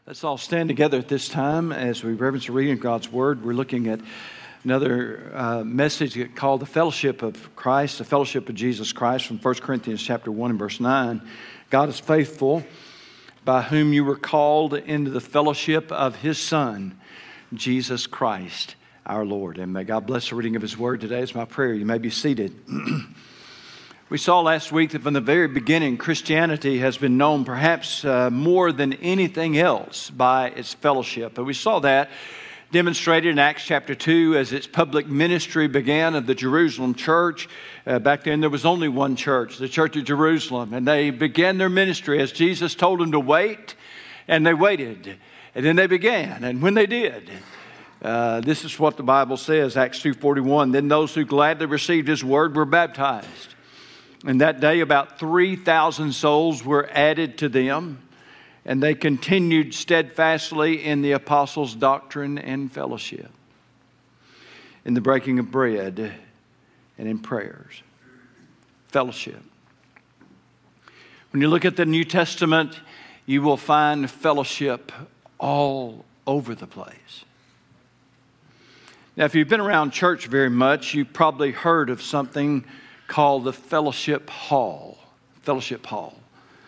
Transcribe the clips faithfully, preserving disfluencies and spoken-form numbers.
Let's all stand together at this time as we reverence the reading of God's Word. We're looking at another uh, message called the fellowship of Christ, the fellowship of Jesus Christ from First Corinthians chapter one and verse nine. God is faithful, by whom you were called into the fellowship of His Son, Jesus Christ, our Lord. And may God bless the reading of His Word today. It's my prayer. You may be seated. We saw last week that from the very beginning, Christianity has been known perhaps uh, more than anything else by its fellowship. But we saw that demonstrated in Acts chapter two as its public ministry began of the Jerusalem church. Uh, back then there was only one church, the Church of Jerusalem. And they began their ministry as Jesus told them to wait, and they waited. And then they began, and when they did, uh, this is what the Bible says, Acts two forty-one, then those who gladly received His word were baptized. And that day about three thousand souls were added to them, and they continued steadfastly in the apostles' doctrine and fellowship, in the breaking of bread and in prayers. Fellowship. When you look at the New Testament, you will find fellowship all over the place. Now, if you've been around church very much, you've probably heard of something called the Fellowship Hall. Fellowship Hall.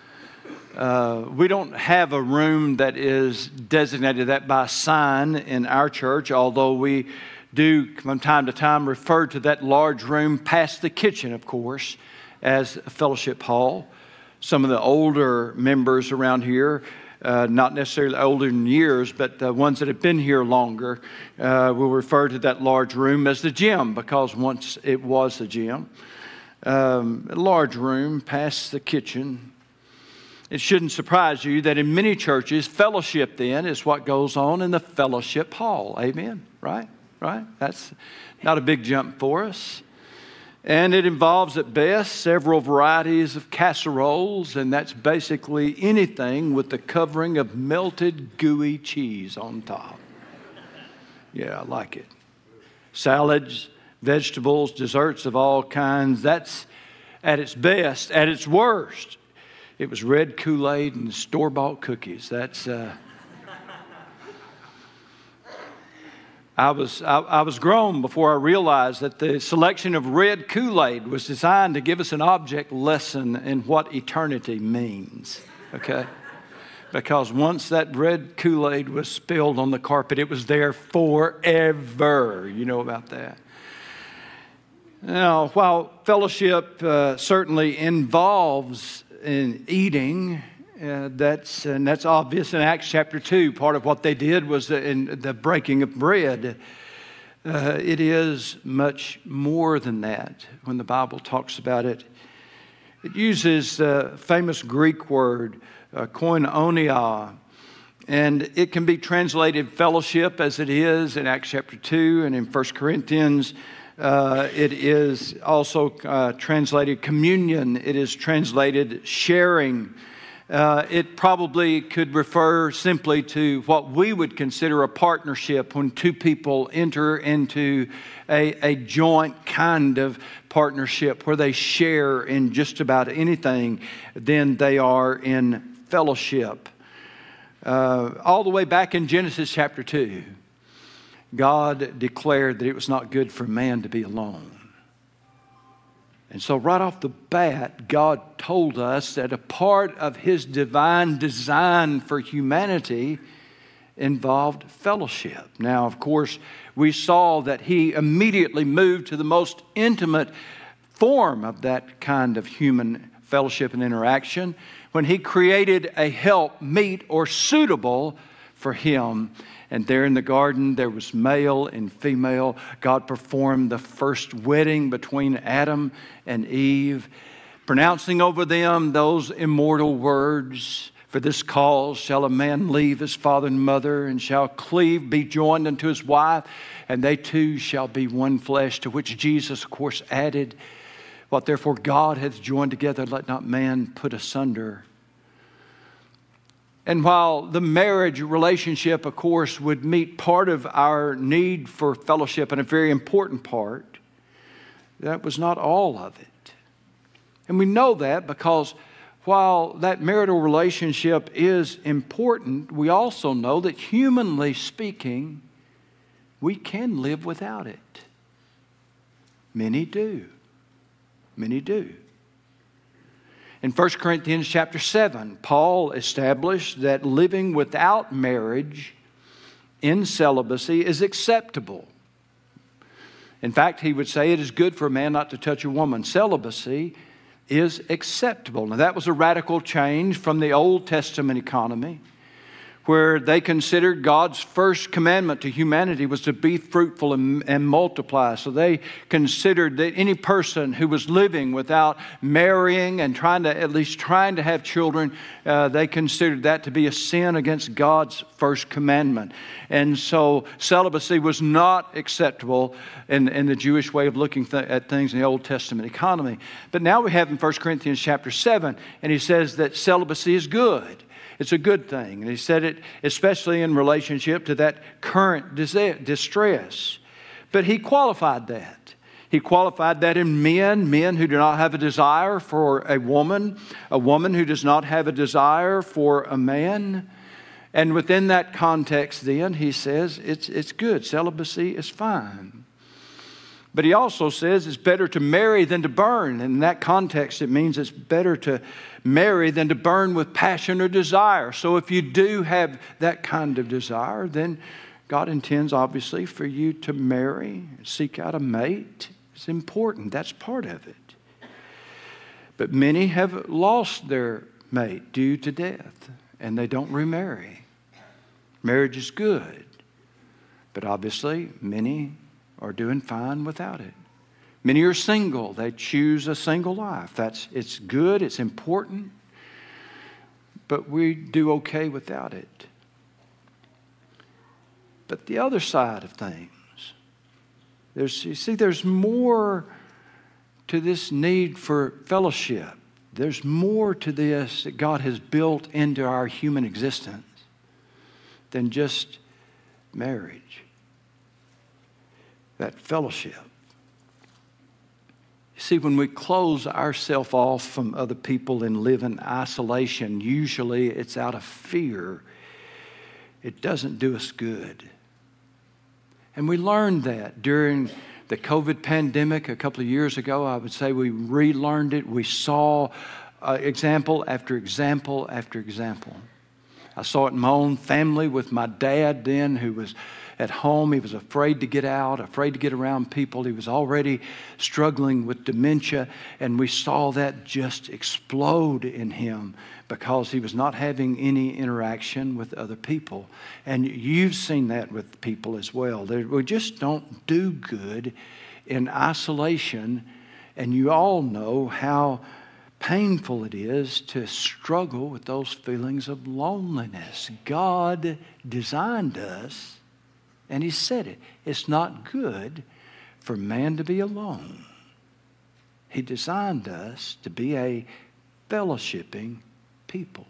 Uh, we don't have a room that is designated that by sign in our church, although we do from time to time refer to that large room past the kitchen, of course, as a Fellowship Hall. Some of the older members around here, Uh, not necessarily older in years, but the ones that have been here longer, uh, will refer to that large room as the gym, because once it was a gym. Um, a large room past the kitchen. It shouldn't surprise you that in many churches, fellowship then is what goes on in the fellowship hall. Amen? Right? Right? That's not a big jump for us. And it involves at best several varieties of casseroles, and that's basically anything with the covering of melted gooey cheese on top. Yeah, I like it. Salads, vegetables, desserts of all kinds. That's at its best. At its worst, it was red Kool-Aid and store-bought cookies. That's... Uh, I was I, I was grown before I realized that the selection of red Kool-Aid was designed to give us an object lesson in what eternity means, okay? Because once that red Kool-Aid was spilled on the carpet, it was there forever. You know about that. Now, while fellowship uh, certainly involves in eating, Uh, that's and that's obvious in Acts chapter two. Part of what they did was in the breaking of bread. Uh, it is much more than that when the Bible talks about it. It uses the famous Greek word uh, koinonia, and it can be translated fellowship as it is in Acts chapter two and in First Corinthians. Uh, it is also uh, translated communion. It is translated sharing. Uh, it probably could refer simply to what we would consider a partnership when two people enter into a, a joint kind of partnership where they share in just about anything. Then they are in fellowship. Uh, all the way back in Genesis chapter two, God declared that it was not good for man to be alone. And so right off the bat, God told us that a part of His divine design for humanity involved fellowship. Now, of course, we saw that He immediately moved to the most intimate form of that kind of human fellowship and interaction when He created a help meet or suitable for him. And there in the garden, there was male and female. God performed the first wedding between Adam and Eve, pronouncing over them those immortal words, "For this cause shall a man leave his father and mother, and shall cleave, be joined unto his wife, and they two shall be one flesh," to which Jesus, of course, added, "What therefore God hath joined together, let not man put asunder." And while the marriage relationship, of course, would meet part of our need for fellowship, and a very important part, that was not all of it. And we know that because while that marital relationship is important, we also know that humanly speaking, we can live without it. Many do. Many do. In First Corinthians chapter seven, Paul established that living without marriage in celibacy is acceptable. In fact, he would say it is good for a man not to touch a woman. Celibacy is acceptable. Now, that was a radical change from the Old Testament economy, where they considered God's first commandment to humanity was to be fruitful and, and multiply. So they considered that any person who was living without marrying and trying to, at least trying to have children, uh, they considered that to be a sin against God's first commandment. And so celibacy was not acceptable in, in the Jewish way of looking th- at things in the Old Testament economy. But now we have in First Corinthians chapter seven, and he says that celibacy is good. It's a good thing. And he said it especially in relationship to that current distress. But he qualified that. He qualified that in men, men who do not have a desire for a woman, a woman who does not have a desire for a man. And within that context then, he says it's, it's good. Celibacy is fine. But he also says it's better to marry than to burn. In that context, it means it's better to marry than to burn with passion or desire. So if you do have that kind of desire, then God intends, obviously, for you to marry, seek out a mate. It's important. That's part of it. But many have lost their mate due to death, and they don't remarry. Marriage is good, but obviously, many are doing fine without it. Many are single. They choose a single life. That's it's good, it's important, but we do okay without it. But the other side of things, there's you see, there's more to this need for fellowship. There's more to this that God has built into our human existence than just marriage. That fellowship. You see, when we close ourselves off from other people and live in isolation, usually it's out of fear. It doesn't do us good. And we learned that during the COVID pandemic a couple of years ago. I would say we relearned it. We saw uh, example after example after example. I saw it in my own family with my dad then, who was at home. He was afraid to get out, afraid to get around people. He was already struggling with dementia, and we saw that just explode in him because he was not having any interaction with other people. And you've seen that with people as well. We just don't do good in isolation, and you all know how painful it is to struggle with those feelings of loneliness. God designed us, and He said it. It's not good for man to be alone. He designed us to be a fellowshipping people.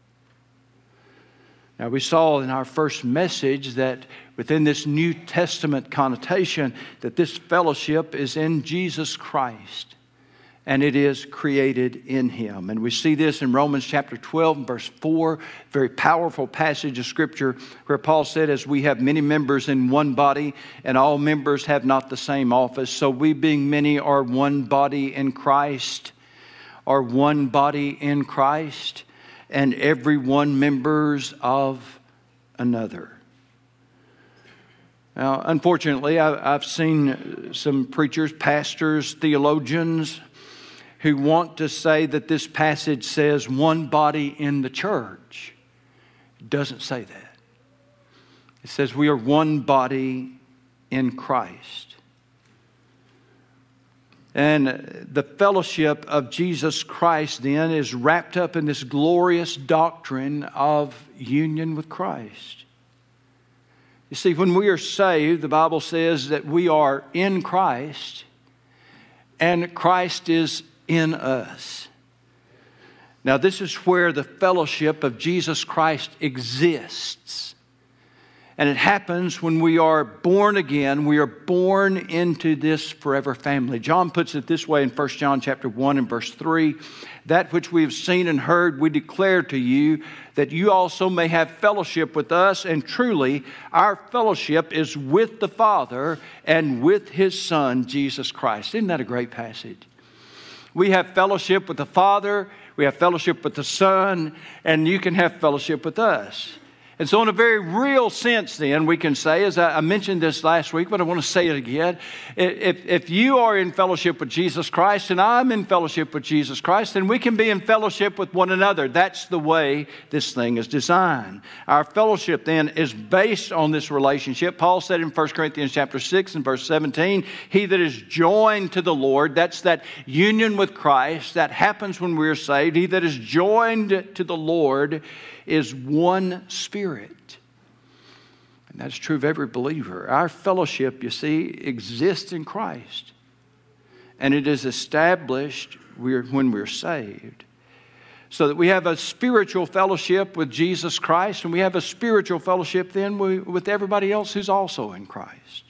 Now, we saw in our first message that within this New Testament connotation, that this fellowship is in Jesus Christ, and it is created in Him. And we see this in Romans chapter twelve and verse four, very powerful passage of Scripture where Paul said, as we have many members in one body, and all members have not the same office, so we being many are one body in Christ, are one body in Christ, and every one members of another. Now, unfortunately, I've seen some preachers, pastors, theologians who want to say that this passage says one body in the church. It doesn't say that. It says we are one body in Christ. And the fellowship of Jesus Christ then is wrapped up in this glorious doctrine of union with Christ. You see, when we are saved, the Bible says that we are in Christ and Christ is in us. Now, this is where the fellowship of Jesus Christ exists. And it happens when we are born again. We are born into this forever family. John puts it this way in First John chapter one and verse three. That which we have seen and heard, we declare to you, that you also may have fellowship with us. And truly, our fellowship is with the Father and with His Son, Jesus Christ. Isn't that a great passage? We have fellowship with the Father, we have fellowship with the Son, and you can have fellowship with us. And so in a very real sense then, we can say, as I mentioned this last week, but I want to say it again, if, if you are in fellowship with Jesus Christ and I'm in fellowship with Jesus Christ, then we can be in fellowship with one another. That's the way this thing is designed. Our fellowship then is based on this relationship. Paul said in First Corinthians chapter six and verse seventeen, he that is joined to the Lord, that's that union with Christ that happens when we're saved. He that is joined to the Lord is one spirit. And that's true of every believer. Our fellowship, you see, exists in Christ. And it is established when we're saved. So that we have a spiritual fellowship with Jesus Christ, and we have a spiritual fellowship then with everybody else who's also in Christ.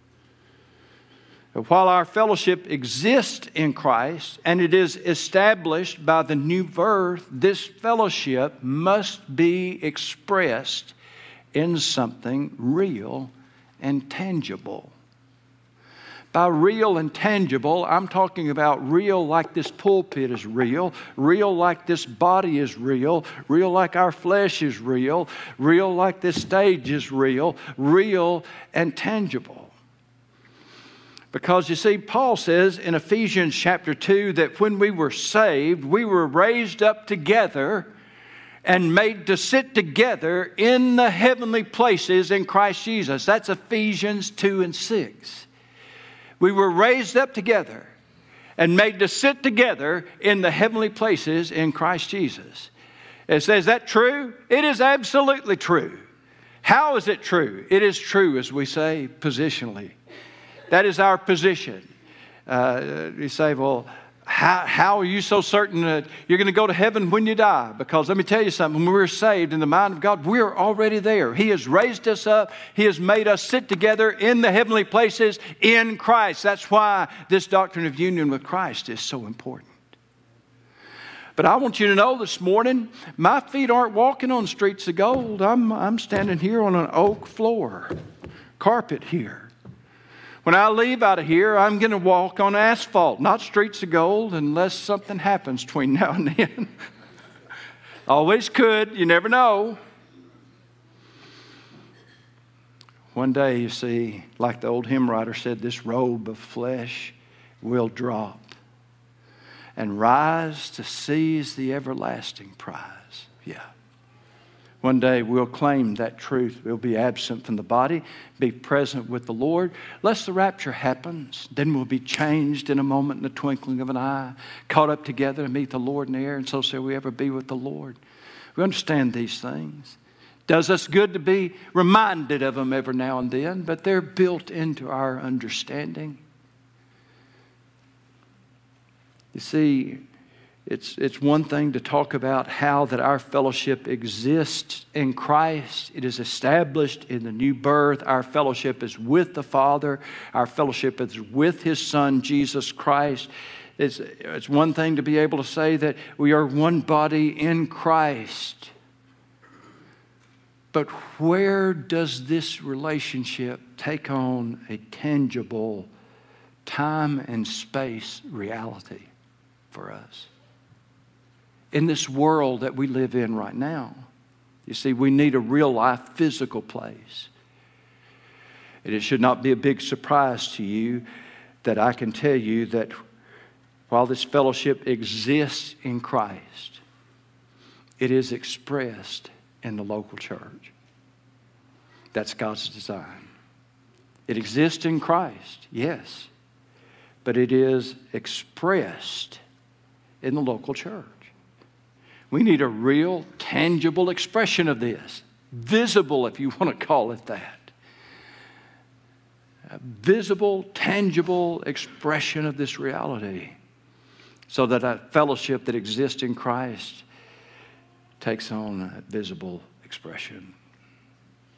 While our fellowship exists in Christ and it is established by the new birth, this fellowship must be expressed in something real and tangible. By real and tangible, I'm talking about real like this pulpit is real, real like this body is real, real like our flesh is real, real like this stage is real, real and tangible. Because you see, Paul says in Ephesians chapter two that when we were saved, we were raised up together and made to sit together in the heavenly places in Christ Jesus. That's Ephesians two and six. We were raised up together and made to sit together in the heavenly places in Christ Jesus. It says, is that true? It is absolutely true. How is it true? It is true, as we say, positionally. That is our position. Uh, you say, well, how, how are you so certain that you're going to go to heaven when you die? Because let me tell you something. When we're saved in the mind of God, we're already there. He has raised us up. He has made us sit together in the heavenly places in Christ. That's why this doctrine of union with Christ is so important. But I want you to know this morning, my feet aren't walking on streets of gold. I'm, I'm standing here on an oak floor, carpet here. When I leave out of here, I'm going to walk on asphalt, not streets of gold, unless something happens between now and then. Always could. You never know. One day, you see, like the old hymn writer said, this robe of flesh will drop and rise to seize the everlasting prize. Yeah. One day we'll claim that truth. We'll be absent from the body, be present with the Lord. Lest the rapture happens, then we'll be changed in a moment, in the twinkling of an eye, caught up together to meet the Lord in the air, and so shall we ever be with the Lord. We understand these things. Does us good to be reminded of them every now and then, but they're built into our understanding. You see, It's, it's one thing to talk about how that our fellowship exists in Christ. It is established in the new birth. Our fellowship is with the Father. Our fellowship is with His Son, Jesus Christ. It's, it's one thing to be able to say that we are one body in Christ. But where does this relationship take on a tangible time and space reality for us? In this world that we live in right now. You see, we need a real life physical place. And it should not be a big surprise to you that I can tell you that while this fellowship exists in Christ, it is expressed in the local church. That's God's design. It exists in Christ, yes, but it is expressed in the local church. We need a real, tangible expression of this. Visible, if you want to call it that. A visible, tangible expression of this reality. So that a fellowship that exists in Christ takes on a visible expression.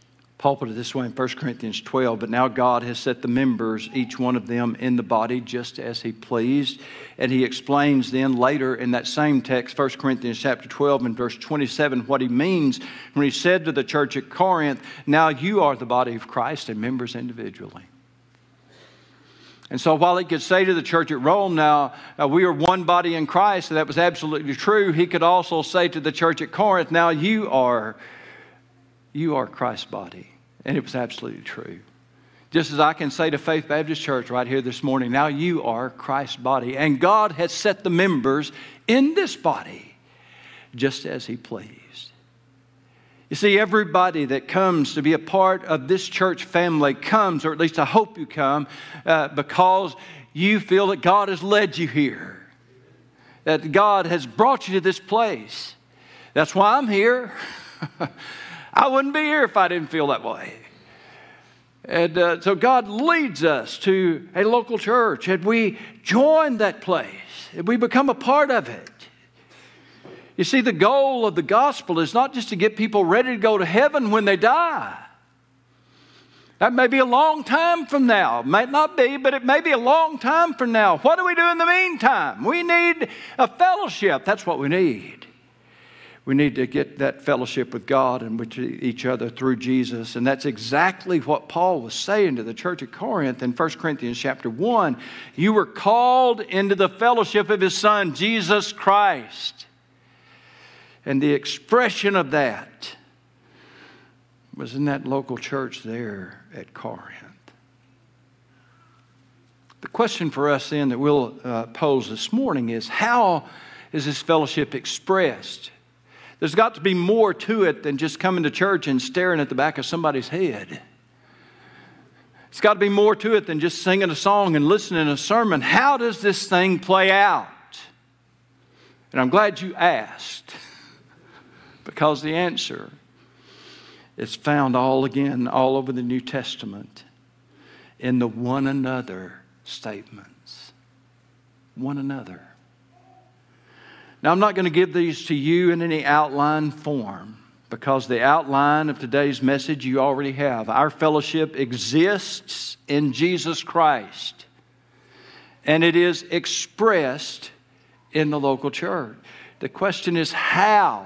Paul put it this way in First Corinthians twelve, but now God has set the members, each one of them, in the body just as He pleased. And he explains then later in that same text, First Corinthians chapter twelve and verse twenty-seven, what he means when he said to the church at Corinth, now you are the body of Christ and members individually. And so while he could say to the church at Rome, now uh, we are one body in Christ, and that was absolutely true, he could also say to the church at Corinth, now you are, you are Christ's body. And it was absolutely true. Just as I can say to Faith Baptist Church right here this morning, now you are Christ's body. And God has set the members in this body just as He pleased. You see, everybody that comes to be a part of this church family comes, or at least I hope you come, uh, because you feel that God has led you here. That God has brought you to this place. That's why I'm here. I wouldn't be here if I didn't feel that way. And uh, so God leads us to a local church, and we join that place, and we become a part of it. You see, the goal of the gospel is not just to get people ready to go to heaven when they die. That may be a long time from now. It might not be, but it may be a long time from now. What do we do in the meantime? We need a fellowship. That's what we need. We need to get that fellowship with God and with each other through Jesus. And that's exactly what Paul was saying to the church at Corinth in First Corinthians chapter one. You were called into the fellowship of His Son, Jesus Christ. And the expression of that was in that local church there at Corinth. The question for us then that we'll uh, pose this morning is, how is this fellowship expressed? There's got to be more to it than just coming to church and staring at the back of somebody's head. It's got to be more to it than just singing a song and listening to a sermon. How does this thing play out? And I'm glad you asked, because the answer is found all again, all over the New Testament, in the one another statements. One another. Now, I'm not going to give these to you in any outline form, because the outline of today's message you already have. Our fellowship exists in Jesus Christ, and it is expressed in the local church. The question is how?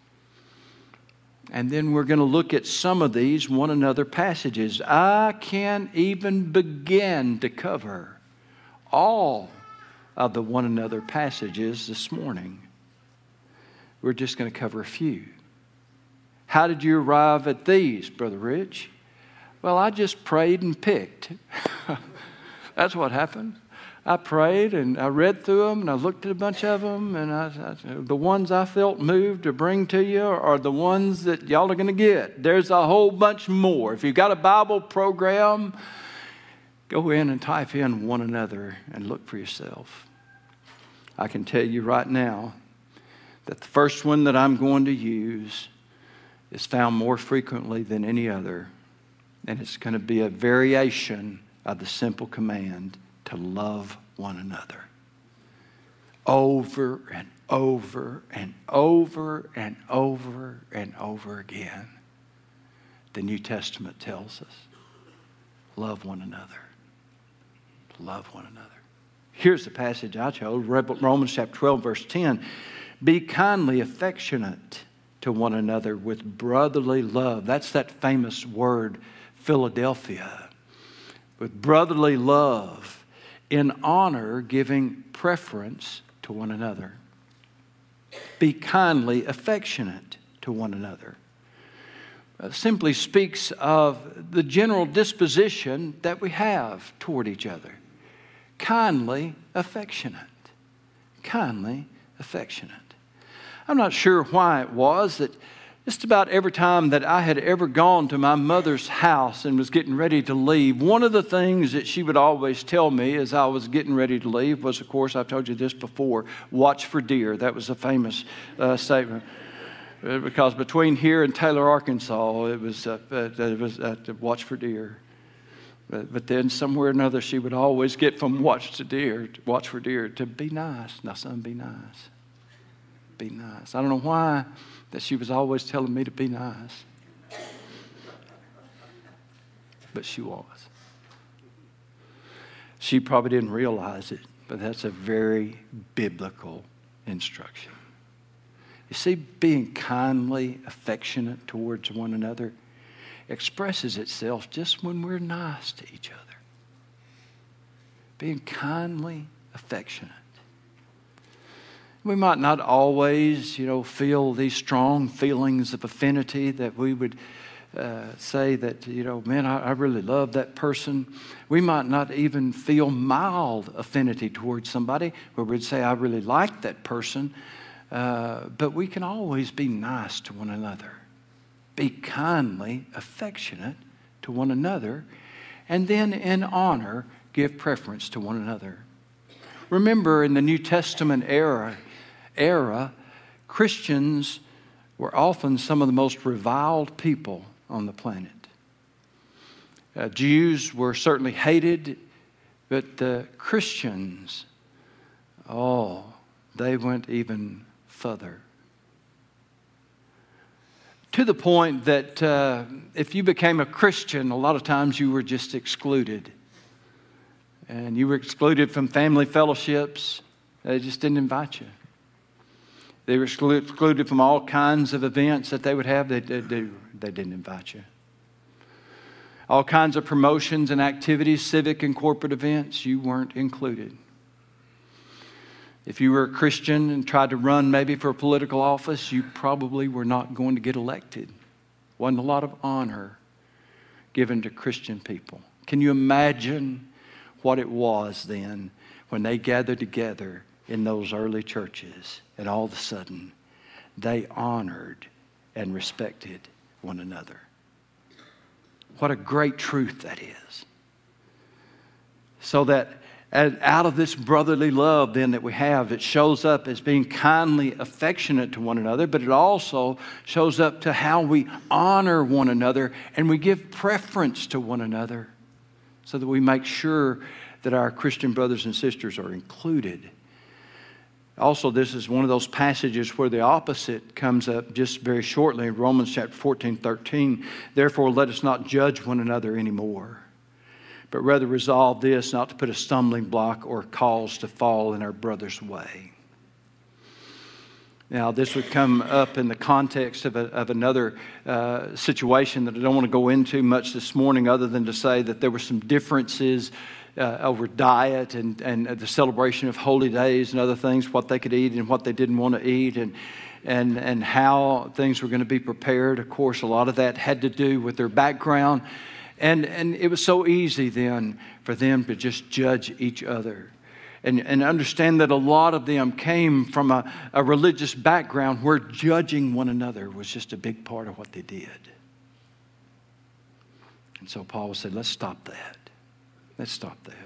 And then we're going to look at some of these one another passages. I can't even begin to cover all of the one another passages this morning. We're just going to cover a few. How did you arrive at these, Brother Rich? Well, I just prayed and picked. That's what happened. I prayed and I read through them and I looked at a bunch of them, and I, I, the ones I felt moved to bring to you are the ones that y'all are going to get. There's a whole bunch more. If you've got a Bible program, go in and type in one another and look for yourself. I can tell you right now that the first one that I'm going to use is found more frequently than any other. And it's going to be a variation of the simple command to love one another. Over and over and over and over and over again, the New Testament tells us, love one another. Love one another. Here's the passage I chose, Romans chapter twelve, verse ten. Be kindly affectionate to one another with brotherly love. That's that famous word, Philadelphia. With brotherly love, in honor, giving preference to one another. Be kindly affectionate to one another. Uh, simply speaks of the general disposition that we have toward each other. Kindly affectionate. Kindly affectionate. I'm not sure why it was that just about every time that I had ever gone to my mother's house and was getting ready to leave, one of the things that she would always tell me as I was getting ready to leave was, of course, I've told you this before, watch for deer. That was a famous uh, statement. Because between here and Taylor, Arkansas, it was, uh, it was uh, to watch for deer. But, but then somewhere or another, she would always get from watch to deer, to watch for deer, to be nice. Now, son, be nice. Be nice. I don't know why that she was always telling me to be nice. but she was. She probably didn't realize it, but that's a very biblical instruction. You see, being kindly affectionate towards one another expresses itself just when we're nice to each other. Being kindly affectionate. We might not always, you know, feel these strong feelings of affinity that we would uh, say that, you know, man, I, I really love that person. We might not even feel mild affinity towards somebody where we'd say, I really like that person. Uh, but we can always be nice to one another. Be kindly affectionate to one another. And then in honor, give preference to one another. Remember, in the New Testament era, era, Christians were often some of the most reviled people on the planet. Uh, Jews were certainly hated, but the Christians, oh, they went even further. To the point that uh, if you became a Christian, a lot of times you were just excluded. And you were excluded from family fellowships. They just didn't invite you. They were excluded from all kinds of events that they would have. They, they, they didn't invite you. All kinds of promotions and activities, civic and corporate events, you weren't included. If you were a Christian and tried to run maybe for a political office, you probably were not going to get elected. Wasn't a lot of honor given to Christian people. Can you imagine what it was then when they gathered together in those early churches and all of a sudden they honored and respected one another? What a great truth that is. So that and out of this brotherly love then that we have, it shows up as being kindly affectionate to one another, but it also shows up to how we honor one another and we give preference to one another so that we make sure that our Christian brothers and sisters are included. Also, this is one of those passages where the opposite comes up just very shortly in Romans chapter fourteen, thirteen. Therefore, let us not judge one another anymore, but rather resolve this, not to put a stumbling block or cause to fall in our brother's way. Now, this would come up in the context of, a, of another uh, situation that I don't want to go into much this morning, other than to say that there were some differences uh, over diet and, and the celebration of holy days and other things, what they could eat and what they didn't want to eat, and and and how things were going to be prepared. Of course, a lot of that had to do with their background. And and it was so easy then for them to just judge each other. And, and understand that a lot of them came from a, a religious background where judging one another was just a big part of what they did. And so Paul said, let's stop that. Let's stop that.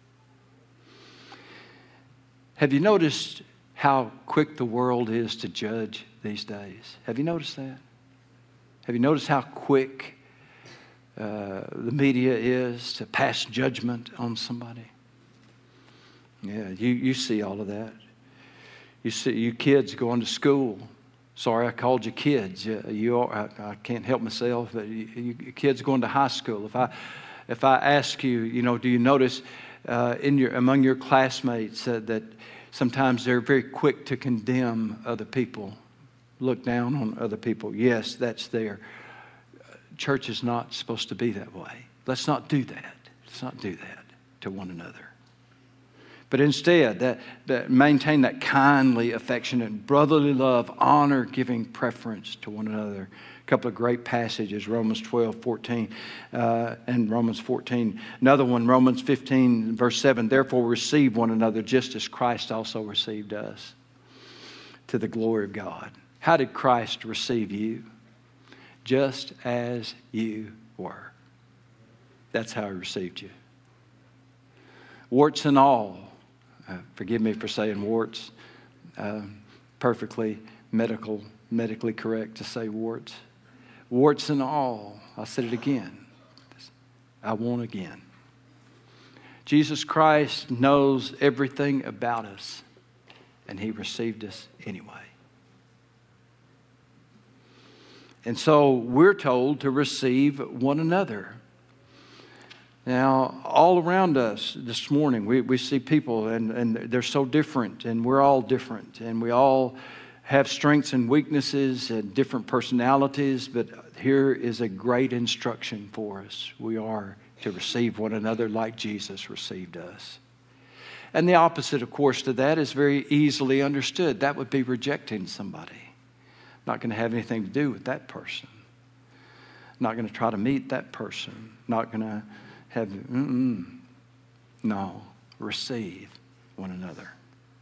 Have you noticed how quick the world is to judge these days? Have you noticed that? Have you noticed how quick Uh, the media is to pass judgment on somebody? Yeah, you, you see all of that. You see, you kids going to school. Sorry, I called you kids. You, you are, I, I can't help myself. But you, you kids going to high school. If I, if I ask you, you know, do you notice uh, in your among your classmates uh, that sometimes they're very quick to condemn other people, look down on other people? Yes, that's there. Church is not supposed to be that way. Let's not do that. Let's not do that to one another. But instead, that, that maintain that kindly, affectionate, brotherly love, honor, giving preference to one another. A couple of great passages, Romans twelve, fourteen, uh, and Romans fourteen. Another one, Romans fifteen, verse seven. Therefore, receive one another just as Christ also received us, to the glory of God. How did Christ receive you? Just as you were. That's how He received you. Warts and all. Uh, forgive me for saying warts. Uh, perfectly medical, medically correct to say warts. Warts and all. I said it again. I won't again. Jesus Christ knows everything about us, and He received us anyway. And so we're told to receive one another. Now, all around us this morning, we, we see people, and, and they're so different, and we're all different, and we all have strengths and weaknesses and different personalities, but here is a great instruction for us. We are to receive one another like Jesus received us. And the opposite, of course, to that is very easily understood. That would be rejecting somebody. Not going to have anything to do with that person. Not going to try to meet that person. Not going to have, mm-mm. No, receive one another.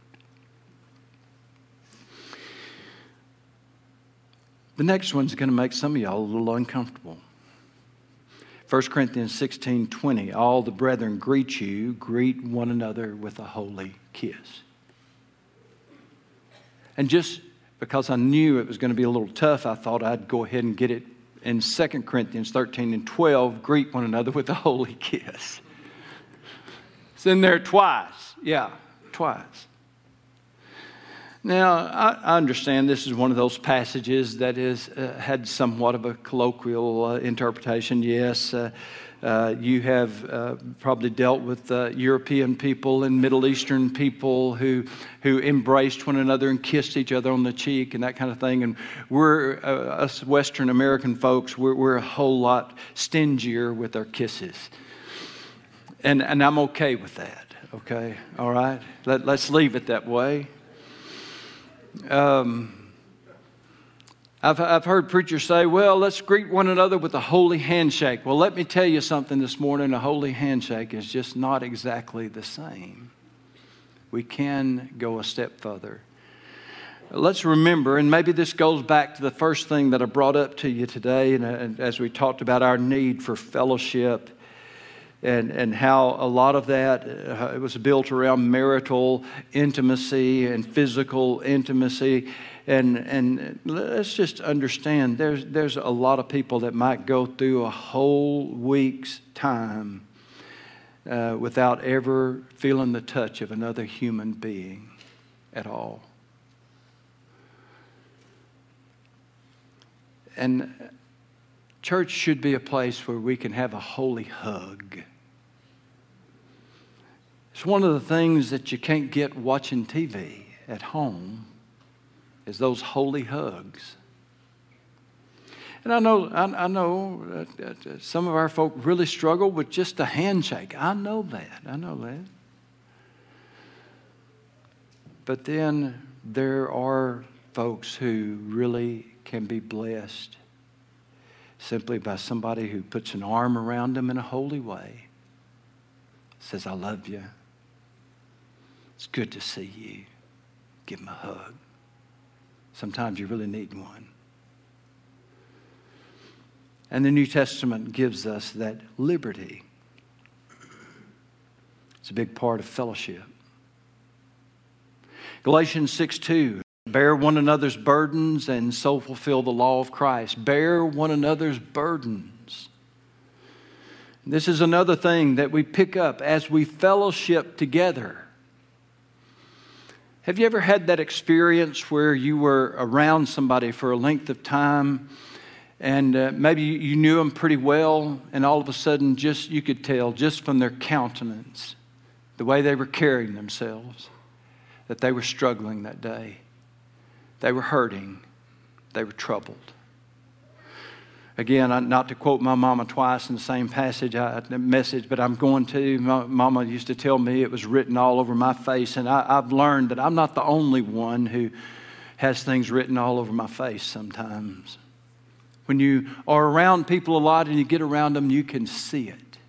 The next one's going to make some of y'all a little uncomfortable. First Corinthians sixteen twenty, all the brethren greet you, greet one another with a holy kiss. And just because I knew it was going to be a little tough, I thought I'd go ahead and get it in Second Corinthians thirteen and twelve, greet one another with a holy kiss. It's in there twice. Yeah, twice. Now, I, I understand this is one of those passages that is uh, had somewhat of a colloquial uh, interpretation. Yes, uh, uh, you have uh, probably dealt with uh, European people and Middle Eastern people who who embraced one another and kissed each other on the cheek and that kind of thing. And we're, uh, us Western American folks, we're, we're a whole lot stingier with our kisses. And, and I'm okay with that, okay? All right? Let, let's leave it that way. Um, I've, I've heard preachers say, well, let's greet one another with a holy handshake. Well, let me tell you something this morning. A holy handshake is just not exactly the same. We can go a step further. Let's remember, and maybe this goes back to the first thing that I brought up to you today, and, and as we talked about our need for fellowship, and, and how a lot of that, uh, it was built around marital intimacy and physical intimacy. And, and let's just understand, there's, there's a lot of people that might go through a whole week's time uh, without ever feeling the touch of another human being at all. And church should be a place where we can have a holy hug. It's one of the things that you can't get watching T V at home is those holy hugs. And I know, I, I know that, that some of our folk really struggle with just a handshake. I know that. I know that. But then there are folks who really can be blessed simply by somebody who puts an arm around them in a holy way, says, I love you. It's good to see you. Give them a hug. Sometimes you really need one. And the New Testament gives us that liberty. It's a big part of fellowship. Galatians six two, bear one another's burdens and so fulfill the law of Christ. Bear one another's burdens. This is another thing that we pick up as we fellowship together. Have you ever had that experience where you were around somebody for a length of time and uh, maybe you knew them pretty well, and all of a sudden just you could tell just from their countenance, the way they were carrying themselves, that they were struggling that day. They were hurting. They were troubled. Again, not to quote my mama twice in the same passage, I, message, but I'm going to. My mama used to tell me it was written all over my face, and I, I've learned that I'm not the only one who has things written all over my face sometimes. When you are around people a lot and you get around them, you can see it.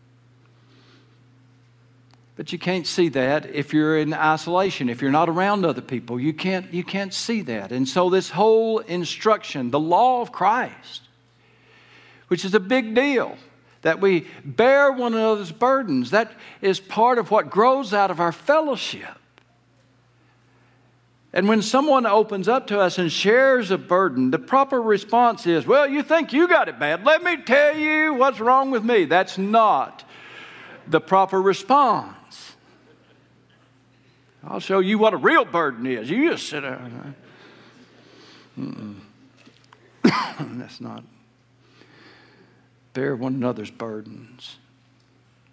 But you can't see that if you're in isolation, if you're not around other people. You can't, you can't see that. And so this whole instruction, the law of Christ, which is a big deal, that we bear one another's burdens. That is part of what grows out of our fellowship. And when someone opens up to us and shares a burden, the proper response is, well, you think you got it bad. Let me tell you what's wrong with me. That's not the proper response. I'll show you what a real burden is. You just sit there. Mm-mm. That's not. Bear one another's burdens.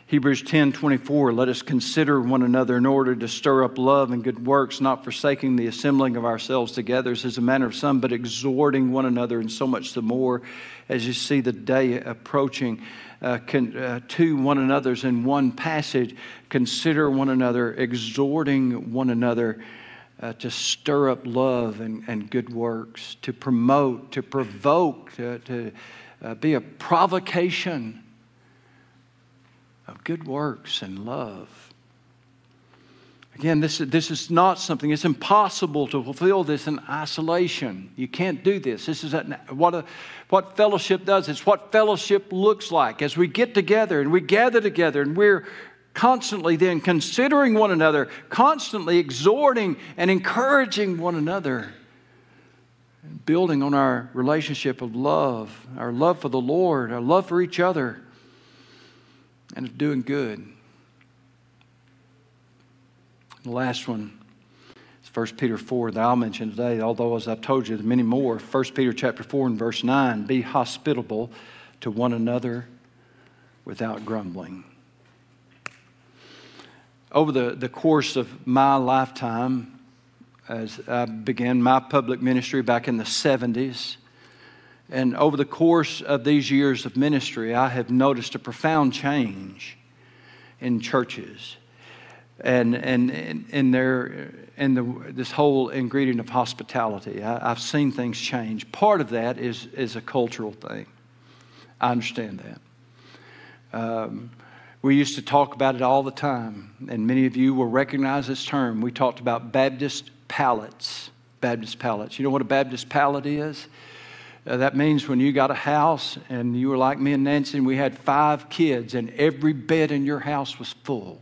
Hebrews ten twenty-four, let us consider one another in order to stir up love and good works, not forsaking the assembling of ourselves together as is a manner of some, but exhorting one another, and so much the more as you see the day approaching. Uh, con, uh, to one another's in one passage, consider one another, exhorting one another uh, to stir up love and, and good works, to promote, to provoke, to, to uh, be a provocation of good works and love. Again, this, this is not something, it's impossible to fulfill this in isolation. You can't do this. This is a, what, a, what fellowship does. It's what fellowship looks like. As we get together and we gather together and we're constantly then considering one another, constantly exhorting and encouraging one another, building on our relationship of love, our love for the Lord, our love for each other, and of doing good. The last one is First Peter four that I'll mention today, although as I've told you, there are many more. First Peter chapter four and verse nine, be hospitable to one another without grumbling. Over the, the course of my lifetime, as I began my public ministry back in the seventies, and over the course of these years of ministry, I have noticed a profound change in churches and and in their in the this whole ingredient of hospitality. I, I've seen things change. Part of that is is a cultural thing. I understand that. Um, we used to talk about it all the time, and many of you will recognize this term. We talked about Baptist palates. Baptist palates. You know what a Baptist palate is? Uh, that means when you got a house and you were like me and Nancy and we had five kids and every bed in your house was full.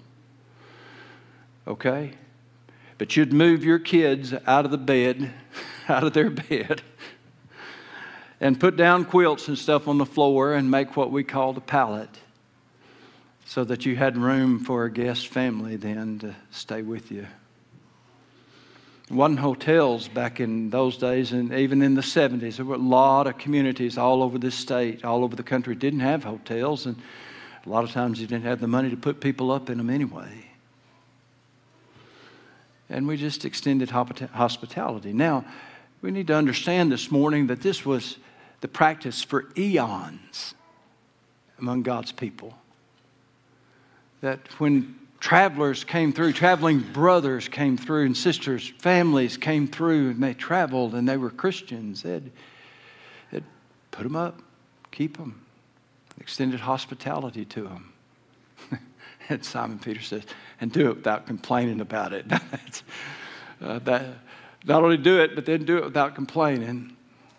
Okay? But you'd move your kids out of the bed, out of their bed, and put down quilts and stuff on the floor and make what we called a pallet so that you had room for a guest family then to stay with you. It wasn't hotels back in those days, and even in the seventies. There were a lot of communities all over this state, all over the country, didn't have hotels, and a lot of times you didn't have the money to put people up in them anyway. And we just extended hospitality. Now, we need to understand this morning that this was the practice for eons among God's people. That when travelers came through, traveling brothers came through, and sisters, families came through, and they traveled, and they were Christians. They'd, they'd put them up, keep them, extended hospitality to them. And Simon Peter says, and do it without complaining about it. uh, that, not only do it, but then do it without complaining.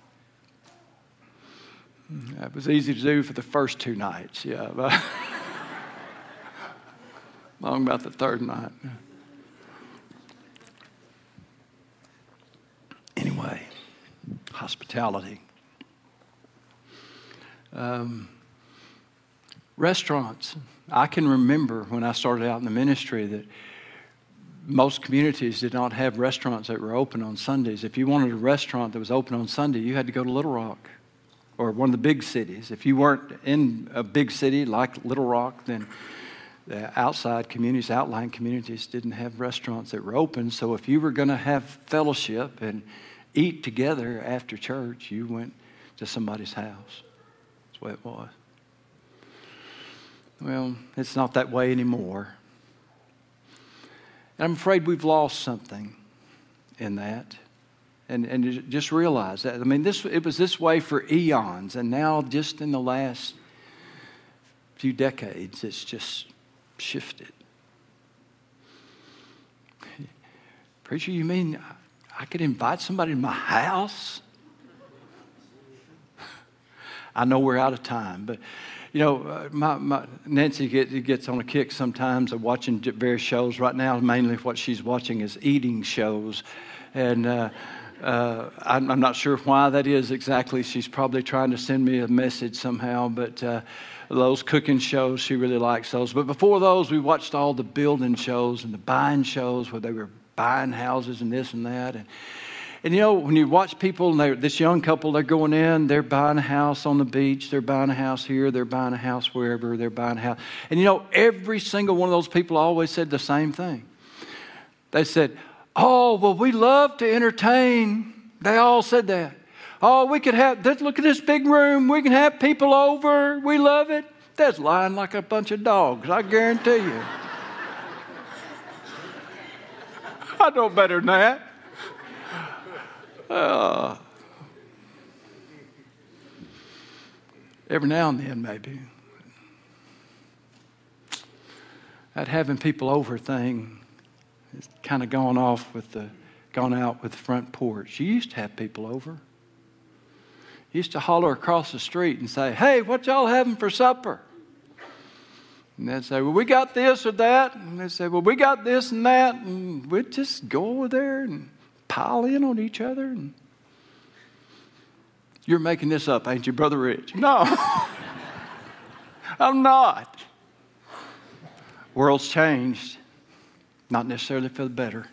That was easy to do for the first two nights, yeah. But long about the third night. Anyway, hospitality. Um, restaurants. I can remember when I started out in the ministry that most communities did not have restaurants that were open on Sundays. If you wanted a restaurant that was open on Sunday, you had to go to Little Rock or one of the big cities. If you weren't in a big city like Little Rock, then the outside communities, outlying communities didn't have restaurants that were open. So if you were going to have fellowship and eat together after church, you went to somebody's house. That's the way it was. Well, it's not that way anymore. And I'm afraid we've lost something in that. And and just realize that. I mean, this it was this way for eons, and now just in the last few decades, it's just shifted. Preacher, you mean I could invite somebody to my house? I know we're out of time, but you know, my, my Nancy get, gets on a kick sometimes of watching various shows. Right now, mainly what she's watching is eating shows, and uh, uh, I'm, I'm not sure why that is exactly. She's probably trying to send me a message somehow, but uh, those cooking shows, she really likes those. But before those, we watched all the building shows and the buying shows where they were buying houses and this and that, and And you know, when you watch people, and they're, this young couple, they're going in, they're buying a house on the beach, they're buying a house here, they're buying a house wherever, they're buying a house. And you know, every single one of those people always said the same thing. They said, oh, well, we love to entertain. They all said that. Oh, we could have, look at this big room. We can have people over. We love it. That's lying like a bunch of dogs, I guarantee you. I know better than that. Uh, every now and then, maybe. That having people over thing has kind of gone off with the, gone out with the front porch. You used to have people over. You used to holler across the street and say, hey, what y'all having for supper? And they'd say, well, we got this or that. And they'd say, well, we got this and that. And we'd just go over there and pile in on each other. And you're making this up, ain't you, Brother Rich? No, I'm not. World's changed, not necessarily for the better.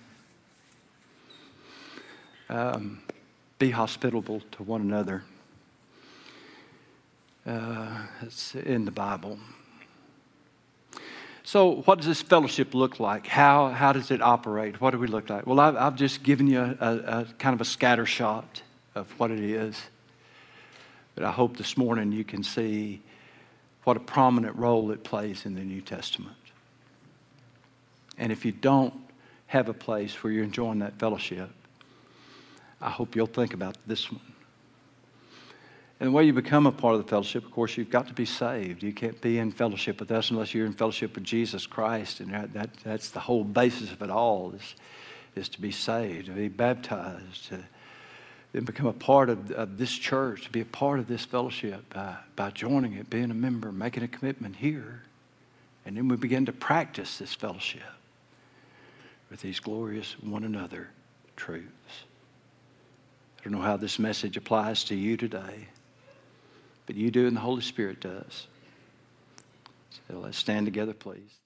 Um, be hospitable to one another. Uh, it's in the Bible. So what does this fellowship look like? How, how does it operate? What do we look like? Well, I've, I've just given you a, a, a kind of a scatter shot of what it is. But I hope this morning you can see what a prominent role it plays in the New Testament. And if you don't have a place where you're enjoying that fellowship, I hope you'll think about this one. And the way you become a part of the fellowship, of course, you've got to be saved. You can't be in fellowship with us unless you're in fellowship with Jesus Christ. And that, that that's the whole basis of it all, is, is to be saved, to be baptized, to then become a part of, of this church, to be a part of this fellowship by, by joining it, being a member, making a commitment here. And then we begin to practice this fellowship with these glorious one another truths. I don't know how this message applies to you today, but you do and the Holy Spirit does. So let's stand together, please.